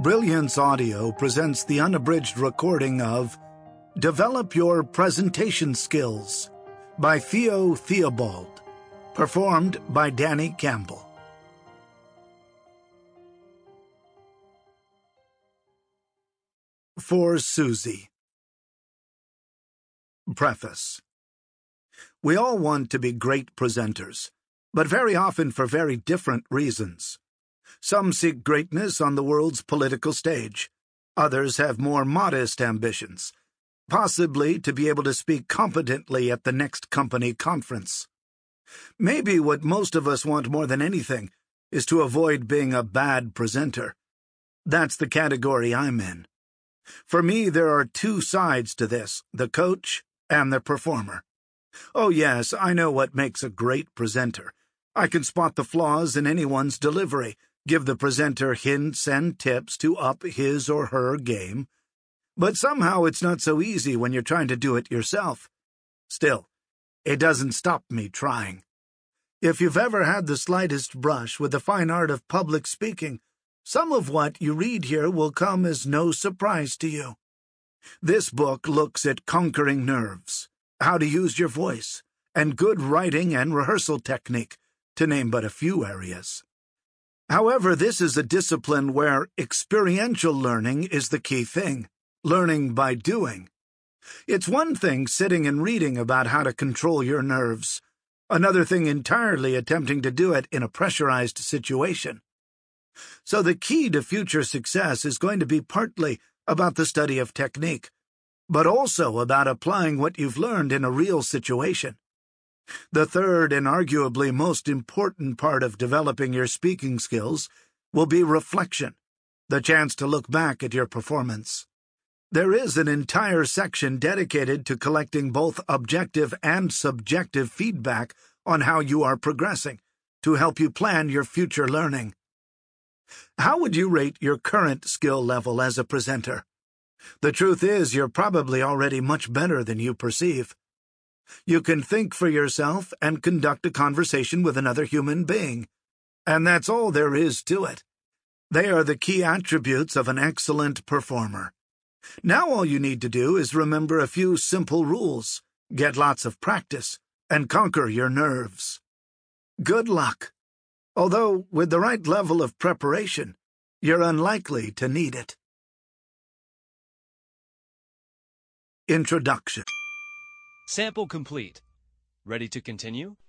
Brilliance Audio presents the unabridged recording of Develop Your Presentation Skills by Theo Theobald, performed by Danny Campbell. For Susie. Preface. We all want to be great presenters, but very often for very different reasons. Some seek greatness on the world's political stage. Others have more modest ambitions, possibly to be able to speak competently at the next company conference. Maybe what most of us want more than anything is to avoid being a bad presenter. That's the category I'm in. For me, there are two sides to this, the coach and the performer. Oh yes, I know what makes a great presenter. I can spot the flaws in anyone's delivery, give the presenter hints and tips to up his or her game. But somehow it's not so easy when you're trying to do it yourself. Still, it doesn't stop me trying. If you've ever had the slightest brush with the fine art of public speaking, some of what you read here will come as no surprise to you. This book looks at conquering nerves, how to use your voice, and good writing and rehearsal technique, to name but a few areas. However, this is a discipline where experiential learning is the key thing, learning by doing. It's one thing sitting and reading about how to control your nerves, another thing entirely attempting to do it in a pressurized situation. So the key to future success is going to be partly about the study of technique, but also about applying what you've learned in a real situation. The third and arguably most important part of developing your speaking skills will be reflection, the chance to look back at your performance. There is an entire section dedicated to collecting both objective and subjective feedback on how you are progressing, to help you plan your future learning. How would you rate your current skill level as a presenter? The truth is, you're probably already much better than you perceive. You can think for yourself and conduct a conversation with another human being, and that's all there is to it. They are the key attributes of an excellent performer. Now all you need to do is remember a few simple rules, get lots of practice, and conquer your nerves. Good luck. Although, with the right level of preparation, you're unlikely to need it. Introduction. Sample complete. Ready to continue?